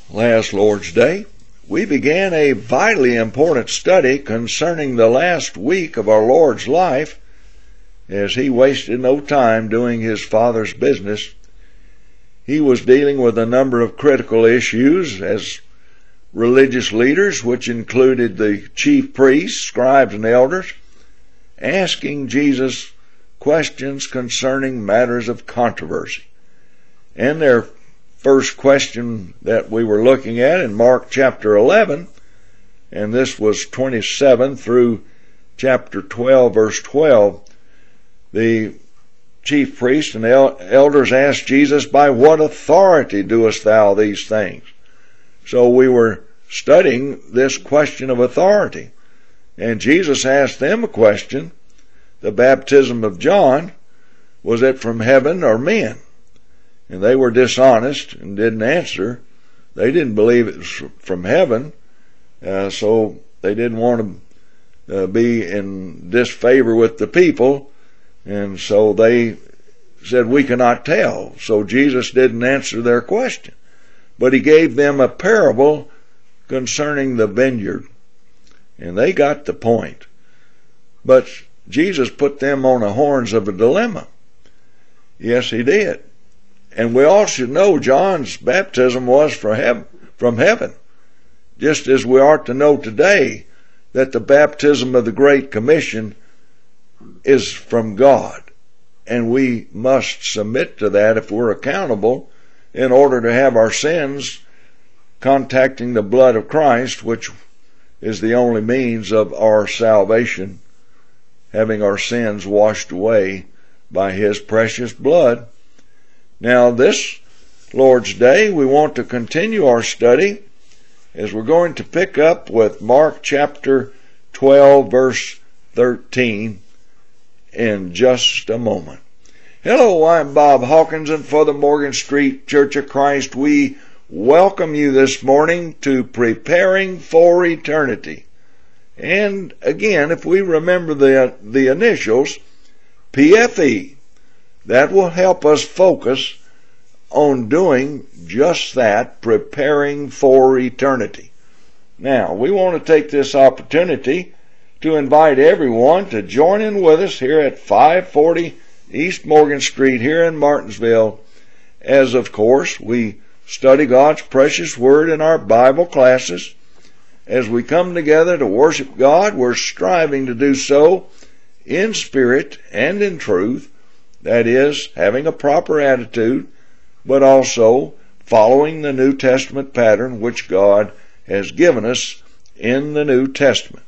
Last Lord's Day, we began a vitally important study concerning the last week of our Lord's life, as he wasted no time doing his Father's business. He was dealing with a number of critical issues as religious leaders, which included the chief priests, scribes, and elders, asking Jesus questions concerning matters of controversy. And their first question that we were looking at in Mark chapter 11, and this was 27 through chapter 12, verse 12, the chief priests and elders asked Jesus, "By what authority doest thou these things?" So we were studying this question of authority, and Jesus asked them a question. The baptism of John, was it from heaven or men? And they were dishonest and didn't answer. They didn't believe it was from heaven, so they didn't want to be in disfavor with the people, and so they said, "We cannot tell." So Jesus didn't answer their question, but he gave them a parable concerning the vineyard, and they got the point. But Jesus put them on the horns of a dilemma. Yes, he did. And we all should know John's baptism was from heaven, just as we are to know today that the baptism of the Great Commission is from God. And we must submit to that if we're accountable in order to have our sins contacting the blood of Christ, which is the only means of our salvation, having our sins washed away by his precious blood. Now, this Lord's Day, we want to continue our study as we're going to pick up with Mark chapter 12, verse 13 in just a moment. Hello, I'm Bob Hawkins, and for the Morgan Street Church of Christ, we welcome you this morning to Preparing for Eternity. And again, if we remember the initials, PFE, that will help us focus on doing just that, preparing for eternity. Now, we want to take this opportunity to invite everyone to join in with us here at 540 East Morgan Street here in Martinsville, as of course we study God's precious Word in our Bible classes. As we come together to worship God, we're striving to do so in spirit and in truth, that is, having a proper attitude, but also following the New Testament pattern which God has given us in the New Testament.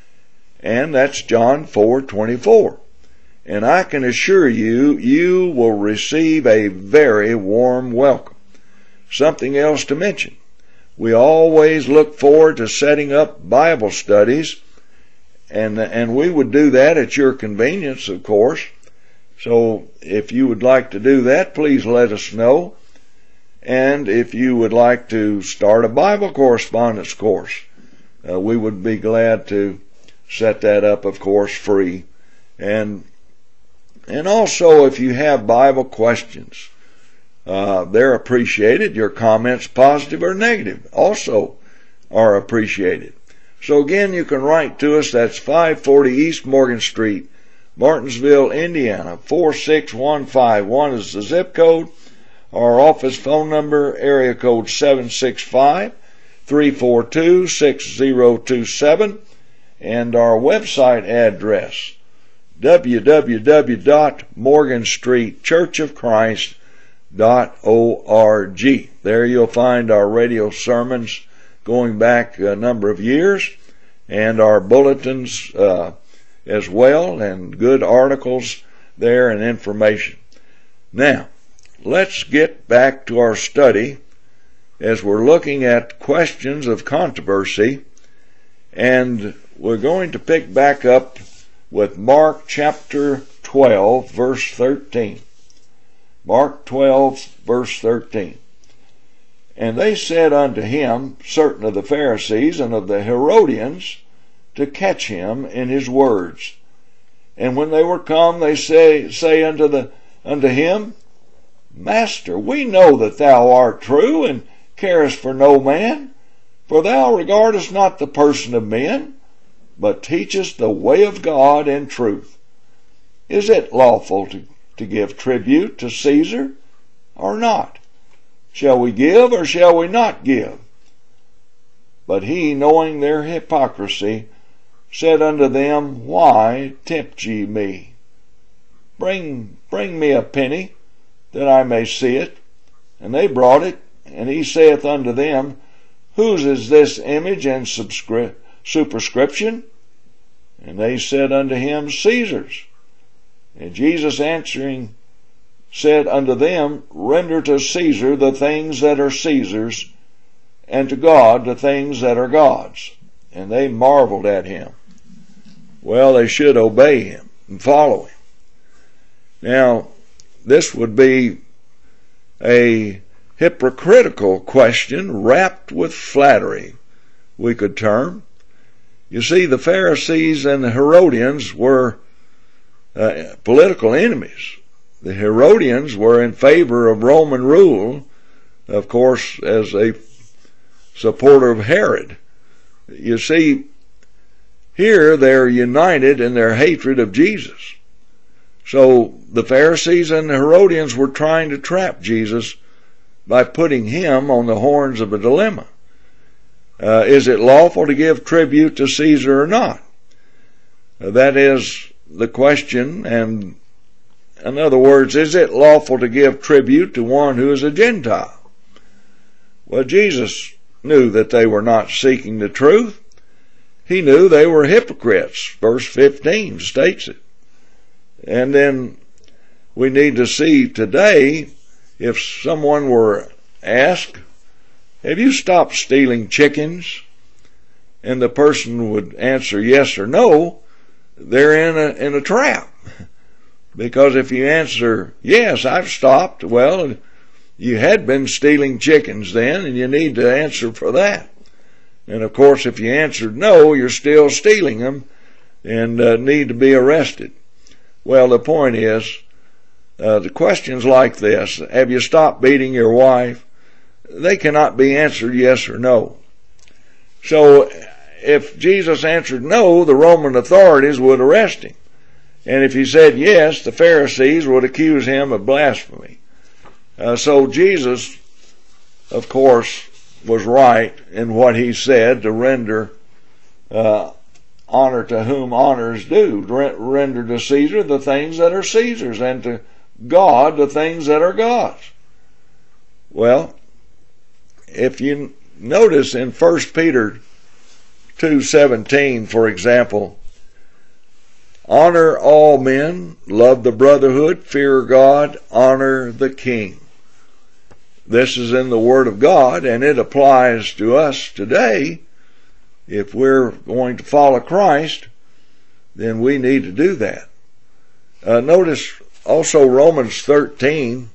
And that's John 4:24. And I can assure you, you will receive a very warm welcome. Something else to mention. We always look forward to setting up Bible studies, and we would do that at your convenience, of course. So if you would like to do that, please let us know. And if you would like to start a Bible correspondence course, we would be glad to set that up, of course, free. And also, if you have Bible questions, they're appreciated. Your comments, positive or negative, also are appreciated. So again, you can write to us. That's 540 East Morgan Street, Martinsville, Indiana. 46151 is the zip code. Our office phone number, area code 765-342-6027. And our website address, www.morganstreetchurchofchrist.org. There you'll find our radio sermons going back a number of years, and our bulletins as well, and good articles there and information. Now, let's get back to our study as we're looking at questions of controversy, and we're going to pick back up with Mark chapter 12, verse 13. Mark 12, verse 13. And they said unto him, certain of the Pharisees and of the Herodians, to catch him in his words. And when they were come, they say unto him, Master, we know that thou art true, and carest for no man, for thou regardest not the person of men, but teachest the way of God in truth. Is it lawful to give tribute to Caesar or not? Shall we give or shall we not give? But he, knowing their hypocrisy, said unto them, Why tempt ye me? Bring me a penny, that I may see it. And they brought it, and he saith unto them, Whose is this image and superscription? And they said unto him, Caesar's. And Jesus answering said unto them, Render to Caesar the things that are Caesar's, and to God the things that are God's. And they marveled at him. Well, they should obey him and follow him. Now, this would be a hypocritical question wrapped with flattery, we could term. You see, the Pharisees and the Herodians were political enemies. The Herodians were in favor of Roman rule, of course, as a supporter of Herod. You see, here they're united in their hatred of Jesus. So the Pharisees and the Herodians were trying to trap Jesus by putting him on the horns of a dilemma. Is it lawful to give tribute to Caesar or not? That is the question, and in other words, is it lawful to give tribute to one who is a Gentile? Well, Jesus knew that they were not seeking the truth. He knew they were hypocrites. Verse 15 states it. And then we need to see today, if someone were asked, have you stopped stealing chickens? And the person would answer yes or no, they're in a trap. Because if you answer, yes, I've stopped, well, you had been stealing chickens then, and you need to answer for that. And of course, if you answered no, you're still stealing them and need to be arrested. Well, the point is, the questions like this, have you stopped beating your wife? They cannot be answered yes or no. So if Jesus answered no, the Roman authorities would arrest him. And if he said yes, the Pharisees would accuse him of blasphemy. So Jesus, of course, was right in what he said to render honor to whom honor is due. Render to Caesar the things that are Caesar's, and to God the things that are God's. Well, if you notice in 1 Peter 2:17, for example, honor all men, love the brotherhood, fear God, honor the king. This is in the Word of God, and it applies to us today. If we're going to follow Christ, then we need to do that. Notice also Romans 13,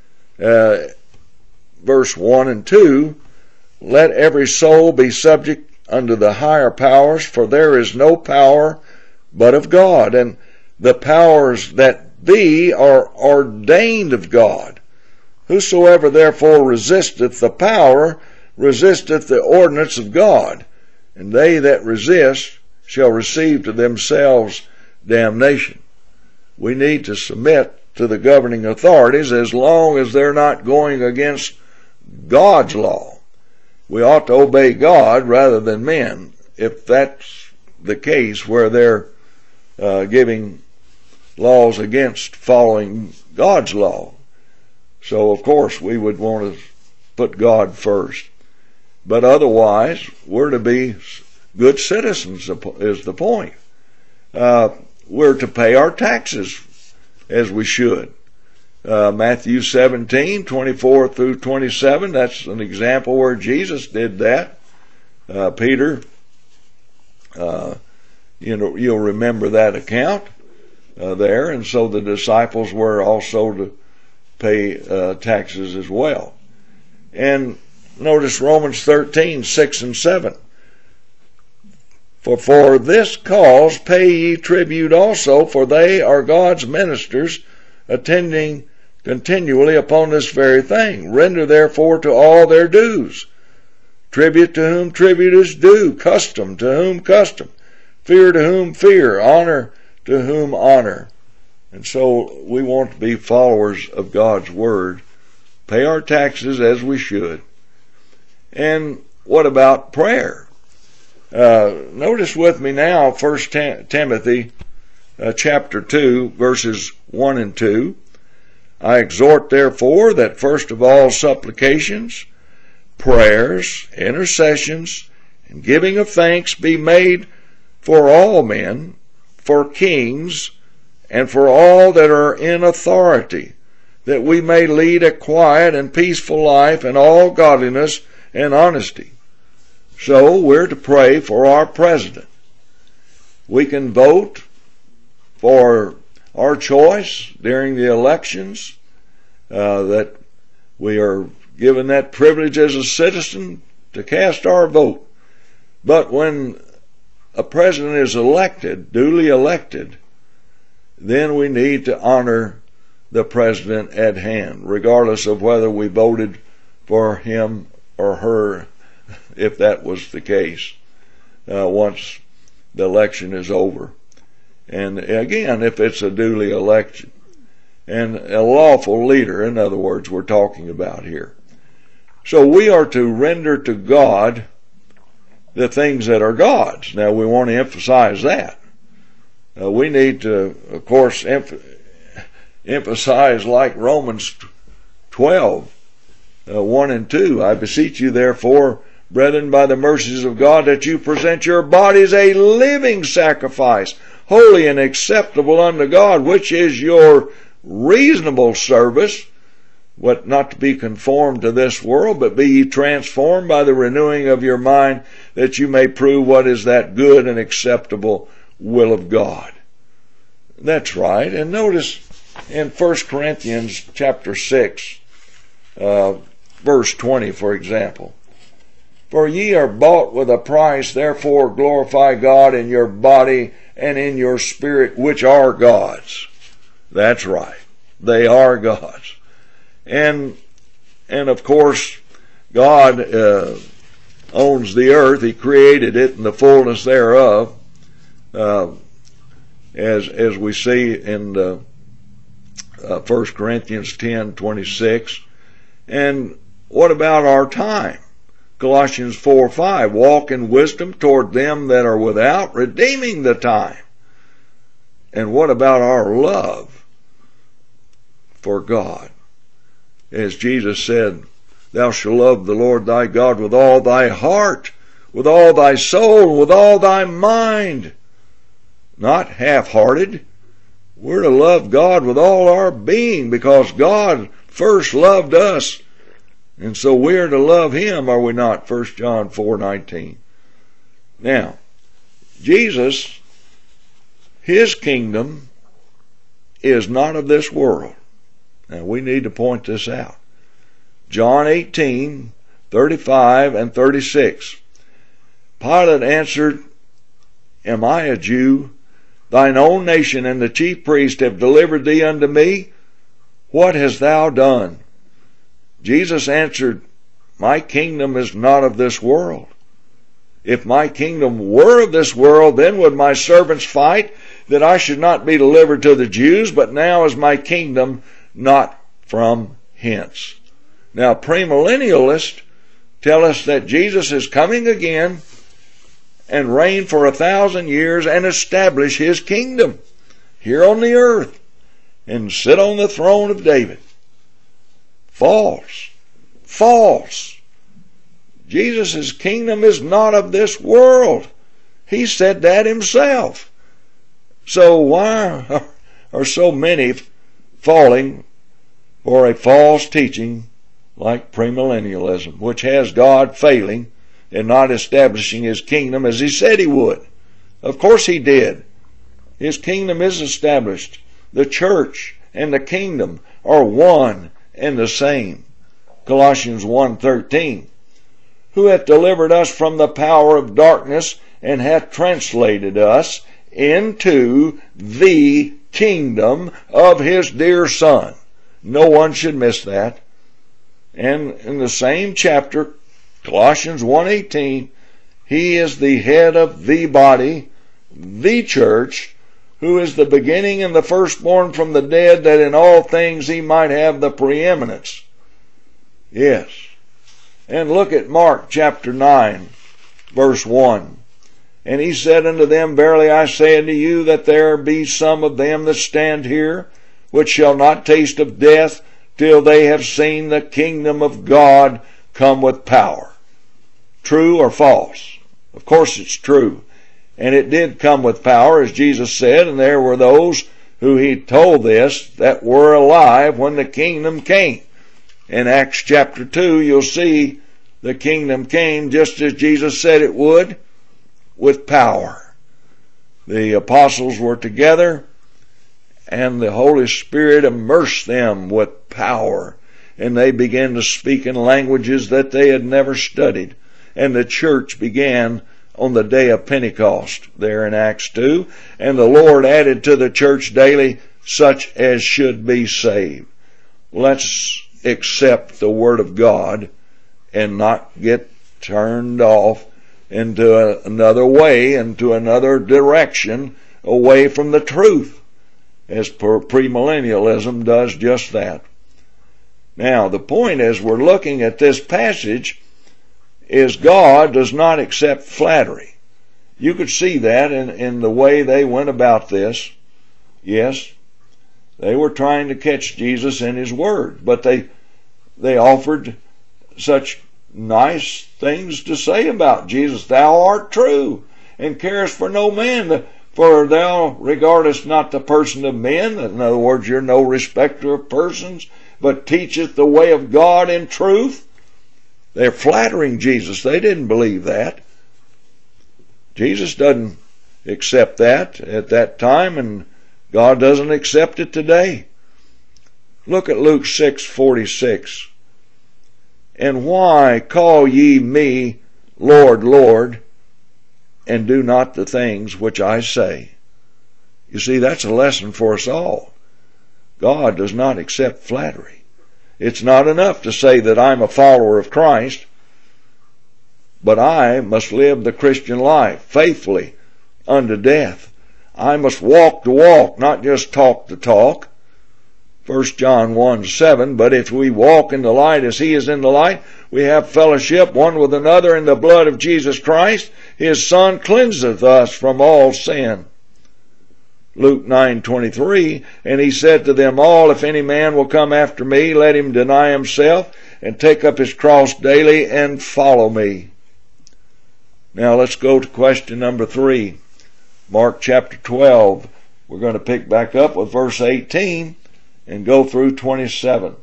verse 1 and 2, let every soul be subject unto the higher powers, for there is no power but of God, and the powers that be are ordained of God. Whosoever therefore resisteth the power, resisteth the ordinance of God, and they that resist shall receive to themselves damnation. We need to submit to the governing authorities as long as they're not going against God's law. We ought to obey God rather than men, if that's the case where they're giving laws against following God's law. So, of course, we would want to put God first. But otherwise, we're to be good citizens, is the point. We're to pay our taxes as we should. Matthew 17:24 through 27, that's an example where Jesus did that. Peter, you'll remember that account there, and so the disciples were also to pay taxes as well. And notice Romans 13:6 and 7. For this cause pay ye tribute also, for they are God's ministers, attending continually upon this very thing. Render therefore to all their dues. Tribute to whom tribute is due, custom to whom custom, fear to whom fear, honor to whom honor. And so we want to be followers of God's Word, pay our taxes as we should. And what about prayer? Notice with me now 1 Timothy chapter 2, verses 1 and 2. I exhort therefore that first of all supplications, prayers, intercessions, and giving of thanks be made for all men, for kings, and for all that are in authority, that we may lead a quiet and peaceful life in all godliness and honesty. So we're to pray for our president. We can vote for our choice during the elections, that we are given that privilege as a citizen to cast our vote. But when a president is elected, duly elected, then we need to honor the president at hand, regardless of whether we voted for him or her, if that was the case, once the election is over. And again, if it's a duly elected and a lawful leader, in other words, we're talking about here. So we are to render to God the things that are God's. Now we want to emphasize that. We need to, of course, emphasize like Romans 12, 1 and 2. I beseech you therefore, brethren, by the mercies of God, that you present your bodies a living sacrifice, holy and acceptable unto God, which is your reasonable service, what not to be conformed to this world, but be ye transformed by the renewing of your mind, that you may prove what is that good and acceptable will of God. That's right. And notice in 1 Corinthians chapter 6, verse 20, for example. For ye are bought with a price, therefore glorify God in your body and in your spirit, which are God's. That's right. They are God's. And of course, God owns the earth. He created it and the fullness thereof, as we see in 1 Corinthians 10:26. And what about our time? Colossians 4:5, walk in wisdom toward them that are without, redeeming the time. And what about our love for God? As Jesus said, thou shalt love the Lord thy God with all thy heart, with all thy soul, with all thy mind. Not half-hearted. We're to love God with all our being, because God first loved us. And so we're to love Him, are we not? 1 John 4:19. Now, Jesus, His kingdom is not of this world. Now, we need to point this out. John 18:35 and 36. Pilate answered, Am I a Jew? Thine own nation and the chief priest have delivered thee unto me. What hast thou done? Jesus answered, My kingdom is not of this world. If my kingdom were of this world, then would my servants fight, that I should not be delivered to the Jews, but now is my kingdom not from hence. Now, premillennialists tell us that Jesus is coming again and reign for 1,000 years and establish His kingdom here on the earth and sit on the throne of David. False. False. Jesus' kingdom is not of this world. He said that Himself. So why are so many falling for a false teaching like premillennialism, which has God failing and not establishing His kingdom as He said He would? Of course He did. His kingdom is established. The church and the kingdom are one and the same. Colossians 1:13. Who hath delivered us from the power of darkness and hath translated us into the kingdom of His dear Son. No one should miss that. And in the same chapter, Colossians 1:18, he is the head of the body, the church, who is the beginning and the firstborn from the dead, that in all things he might have the preeminence. Yes. And look at Mark chapter 9, verse 1. And he said unto them, Verily I say unto you, that there be some of them that stand here, which shall not taste of death, till they have seen the kingdom of God come with power. True or false? Of course it's true. And it did come with power, as Jesus said, and there were those who he told this that were alive when the kingdom came. In Acts chapter 2, you'll see the kingdom came just as Jesus said it would, with power. The apostles were together, and the Holy Spirit immersed them with power, and they began to speak in languages that they had never studied. And the church began on the day of Pentecost, there in Acts 2, and the Lord added to the church daily such as should be saved. Let's accept the Word of God and not get turned off into another way, into another direction, away from the truth, as premillennialism does just that. Now, the point as we're looking at this passage is God does not accept flattery. You could see that in the way they went about this. Yes, they were trying to catch Jesus in his word, but they offered such nice things to say about Jesus. Thou art true, and carest for no man, for thou regardest not the person of men. In other words, you're no respecter of persons, but teacheth the way of God in truth. They're flattering Jesus. They didn't believe that. Jesus doesn't accept that at that time, and God doesn't accept it today. Look at Luke 6:46. And why call ye me Lord, Lord, and do not the things which I say? You see, that's a lesson for us all. God does not accept flattery. It's not enough to say that I'm a follower of Christ, but I must live the Christian life faithfully unto death. I must walk the walk, not just talk the talk. 1 John 1:7, but if we walk in the light as he is in the light, we have fellowship one with another, in the blood of Jesus Christ, his Son, cleanseth us from all sin. Luke 9:23, and he said to them all, If any man will come after me, let him deny himself, and take up his cross daily, and follow me. Now let's go to question number 3. Mark chapter 12. We're going to pick back up with verse 18 and go through 27.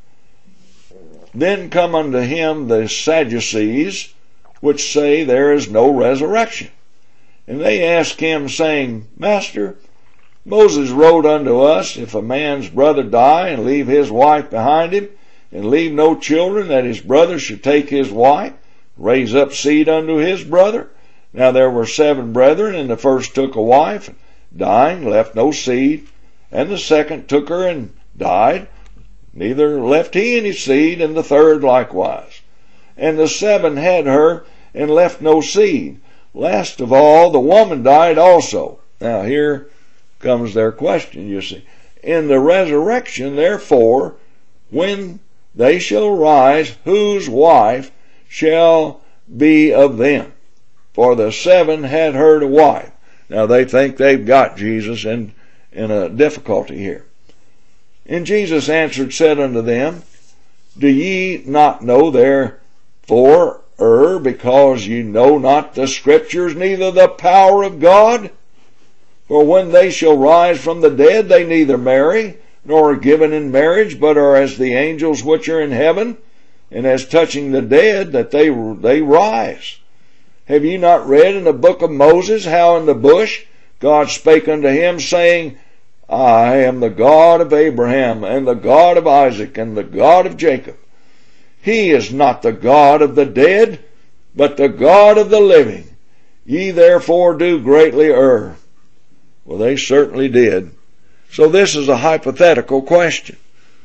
Then come unto him the Sadducees, which say there is no resurrection. And they ask him, saying, Master, Moses wrote unto us, if a man's brother die, and leave his wife behind him, and leave no children, that his brother should take his wife, raise up seed unto his brother. Now there were 7 brethren, and the first took a wife, dying, left no seed. And the second took her and died, neither left he any seed, and the third likewise. And the 7 had her, and left no seed. Last of all, the woman died also. Now here comes their question, you see. In the resurrection, therefore, when they shall rise, whose wife shall be of them? For the 7 had her to wife. Now they think they've got Jesus in a difficulty here. And Jesus answered, said unto them, Do ye not know therefore, because ye know not the Scriptures, neither the power of God? For when they shall rise from the dead, they neither marry, nor are given in marriage, but are as the angels which are in heaven. And as touching the dead, that they rise. Have ye not read in the book of Moses, how in the bush God spake unto him, saying, I am the God of Abraham, and the God of Isaac, and the God of Jacob. He is not the God of the dead, but the God of the living. Ye therefore do greatly err. Well, they certainly did. So this is a hypothetical question.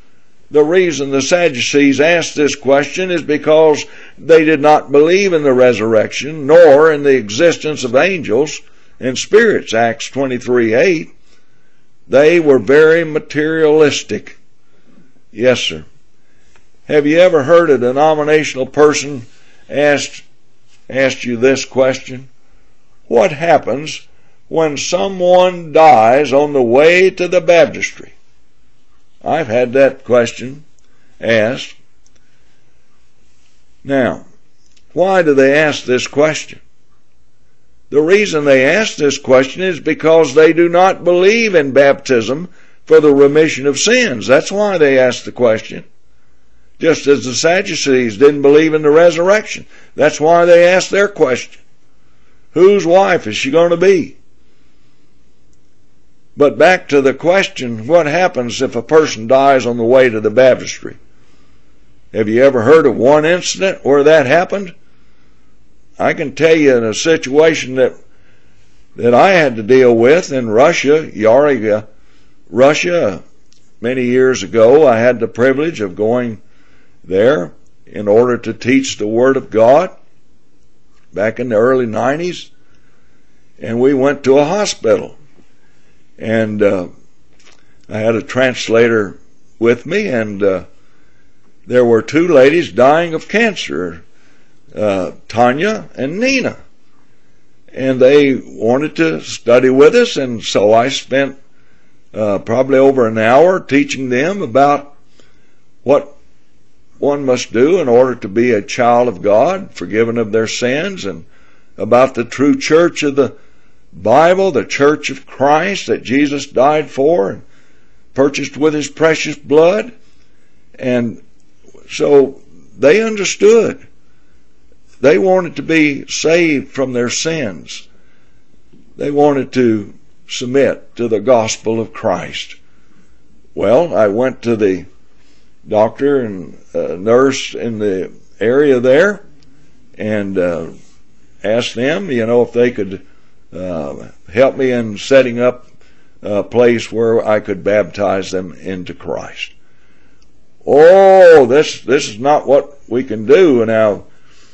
The reason the Sadducees asked this question is because they did not believe in the resurrection, nor in the existence of angels and spirits, Acts 23:8. They were very materialistic. Yes, sir. Have you ever heard a denominational person asked you this question? What happens when someone dies on the way to the baptistry? I've had that question asked. Now, why do they ask this question? The reason they ask this question is because they do not believe in baptism for the remission of sins. That's why they ask the question. Just as the Sadducees didn't believe in the resurrection. That's why they asked their question. Whose wife is she going to be? But back to the question, what happens if a person dies on the way to the baptistry? Have you ever heard of one incident where that happened? I can tell you in a situation that I had to deal with in Russia, Yari, Russia, many years ago. I had the privilege of going there in order to teach the Word of God back in the early 90s. And we went to a hospital. And I had a translator with me, and there were two ladies dying of cancer, Tanya and Nina. And they wanted to study with us, and so I spent probably over an hour teaching them about what one must do in order to be a child of God, forgiven of their sins, and about the true church of the Bible, the church of Christ that Jesus died for and purchased with his precious blood. And so they understood. They wanted to be saved from their sins. They wanted to submit to the gospel of Christ. Well, I went to the doctor and nurse in the area there and asked them, if they could help me in setting up a place where I could baptize them into Christ. Oh, this is not what we can do now.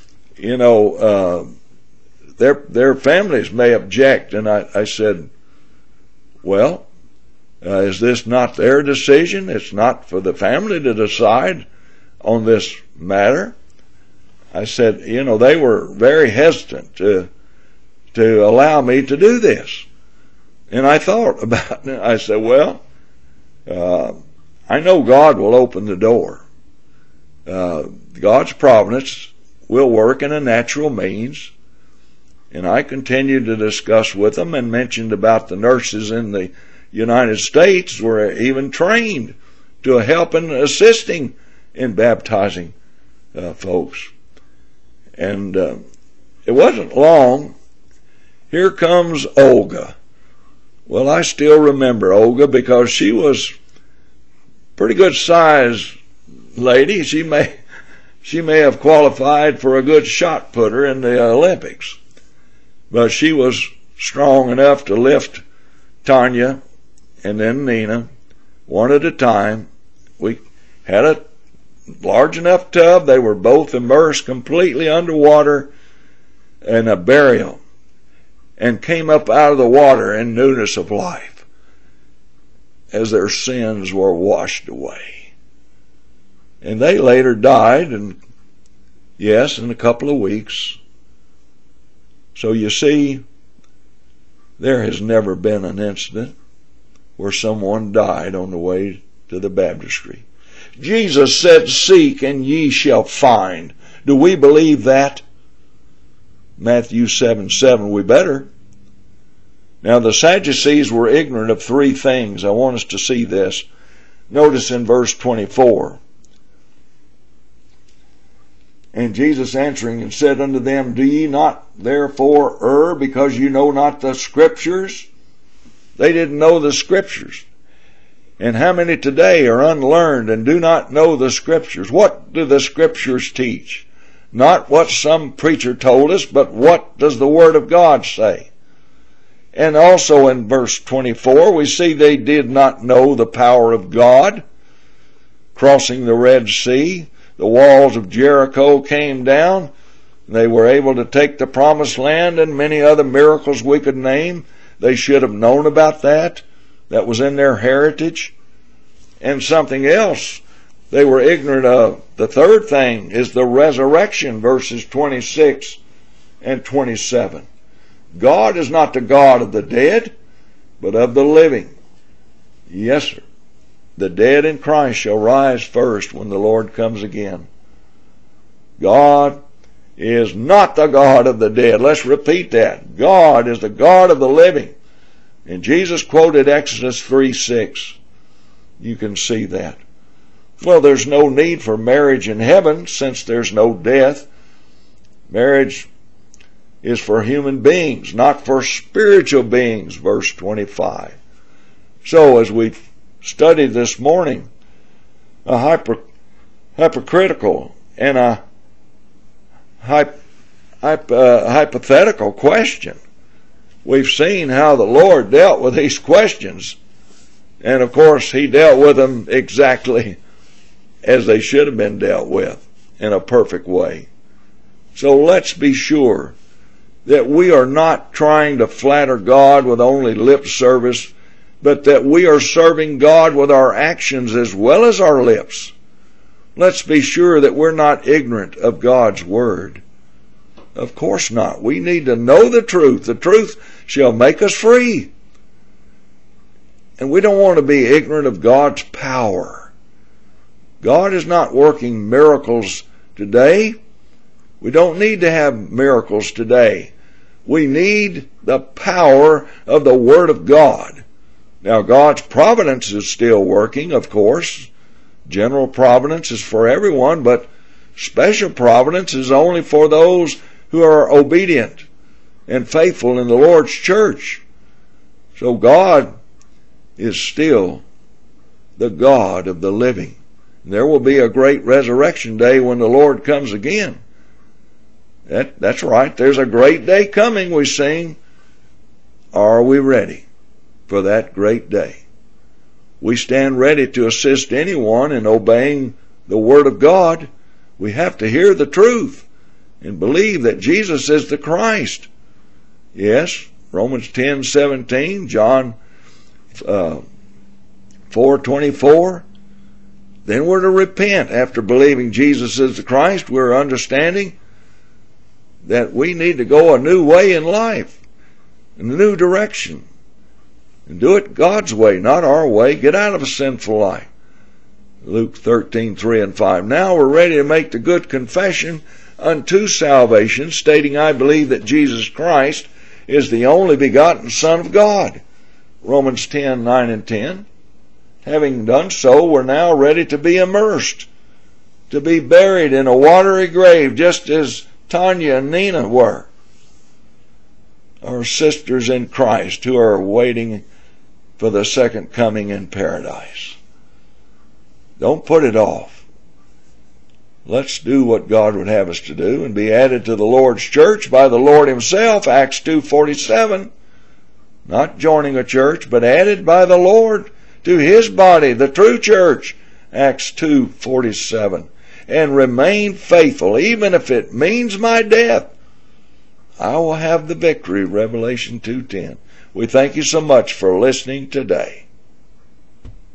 Their families may object, and I said, well, is this not their decision? It's not for the family to decide on this matter. I said, they were very hesitant to allow me to do this. And I thought about it. I said, well, I know God will open the door. God's providence will work in a natural means. And I continued to discuss with them and mentioned about the nurses in the United States were even trained to help and assisting in baptizing folks. And it wasn't long. Here comes Olga. Well, I still remember Olga because she was a pretty good sized lady. She may have qualified for a good shot putter in the Olympics. But she was strong enough to lift Tanya and then Nina one at a time. We had a large enough tub. They were both immersed completely underwater in a burial and came up out of the water in newness of life as their sins were washed away. And they later died, and yes, in a couple of weeks. So you see, there has never been an incident where someone died on the way to the baptistry. Jesus said, "Seek and ye shall find." Do we believe that? Matthew 7:7, we better. Now the Sadducees were ignorant of three things. I want us to see this. Notice in verse 24. And Jesus answering and said unto them, Do ye not therefore err, because you know not the Scriptures? They didn't know the Scriptures. And how many today are unlearned and do not know the Scriptures? What do the Scriptures teach? Not what some preacher told us, but what does the Word of God say? And also in verse 24, we see they did not know the power of God. crossing the Red Sea. The walls of Jericho came down. They were able to take the promised land, and many other miracles we could name. They should have known about that. That was in their heritage. And something else they were ignorant of. The third thing is the resurrection, verses 26 and 27. God is not the God of the dead, but of the living. Yes, sir. The dead in Christ shall rise first when the Lord comes again. God is not the God of the dead. Let's repeat that. God is the God of the living. And Jesus quoted Exodus 3:6. You can see that. Well, there's no need for marriage in heaven since there's no death. Marriage is for human beings, not for spiritual beings, verse 25. So as we studied this morning, a hypocritical and a hypothetical question. We've seen how the Lord dealt with these questions. And of course, He dealt with them exactly as they should have been dealt with, in a perfect way. So let's be sure that we are not trying to flatter God with only lip service, but that we are serving God with our actions as well as our lips. Let's be sure that we're not ignorant of God's Word. Of course not. We need to know the truth. The truth shall make us free. And we don't want to be ignorant of God's power. God is not working miracles today. We don't need to have miracles today. We need the power of the Word of God. Now, God's providence is still working, of course. General providence is for everyone, but special providence is only for those who are obedient and faithful in the Lord's church. So God is still the God of the living. There will be a great resurrection day when the Lord comes again. That's right. There's a great day coming, we sing. Are we ready for that great day? We stand ready to assist anyone in obeying the Word of God. We have to hear the truth and believe that Jesus is the Christ. Yes, Romans 10:17, John 4:24. Then we're to repent after believing Jesus is the Christ. We're understanding that we need to go a new way in life, in a new direction, and do it God's way, not our way. Get out of a sinful life. Luke 13:3 and 5. Now we're ready to make the good confession unto salvation, stating, I believe that Jesus Christ is the only begotten Son of God. Romans 10:9 and 10. Having done so, we're now ready to be immersed, to be buried in a watery grave, just as Tanya and Nina were. Our sisters in Christ who are waiting for the second coming in paradise. Don't put it off. Let's do what God would have us to do and be added to the Lord's church by the Lord Himself, Acts 2:47. Not joining a church, but added by the Lord to His body, the true church, Acts 2:47. And remain faithful, even if it means my death. I will have the victory, Revelation 2:10. We thank you so much for listening today.